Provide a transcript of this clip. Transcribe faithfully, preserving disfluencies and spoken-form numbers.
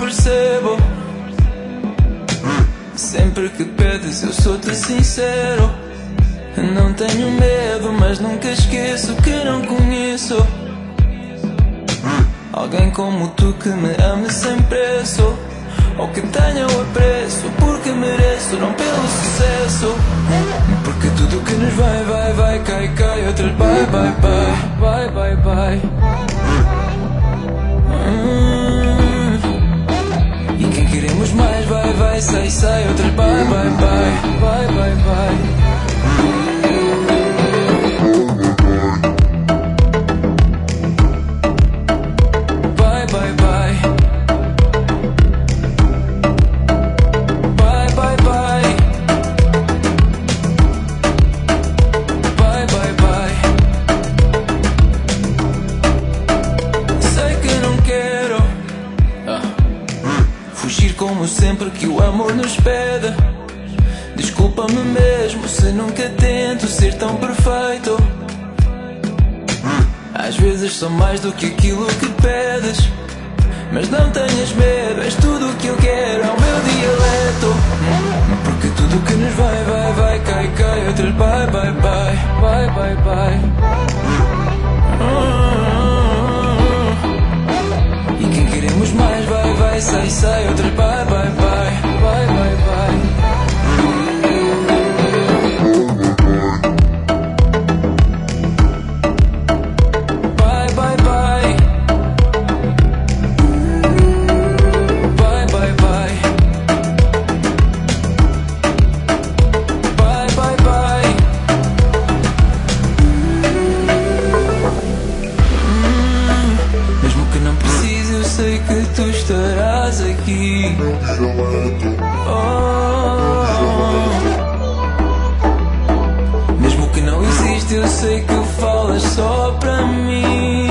percebo. Sempre que pedes eu sou-te sincero. Não tenho medo, mas nunca esqueço que não conheço alguém como tu que me ame sem preço, ou que tenha o apreço porque mereço, não pelo sucesso. Porque tudo que nos vai, vai, vai, cai, cai. Outras vai, vai, vai, vai, vai, vai. hum. E quem queremos mais, vai, vai, sai, sai. Outras vai, vai, vai, vai, vai, vai. Como sempre que o amor nos pede. Desculpa-me mesmo se nunca tento ser tão perfeito. Às vezes sou mais do que aquilo que pedes, mas não tenhas medo, és tudo o que eu quero, é o meu dialeto. Porque tudo que nos vai, vai, vai, cai, cai. Outras vai, vai, vai, vai, vai, vai. E quem queremos mais, vai, vai, sai, sai. Outras vai, vai, vai, vai, vai, vai. Vai, vai, vai. Vai, vai, vai. Vai, vai, vai. Hum, mesmo que não precise, eu sei que tu estarás aqui. Oh, mesmo que não existe, eu sei que falas só para mim.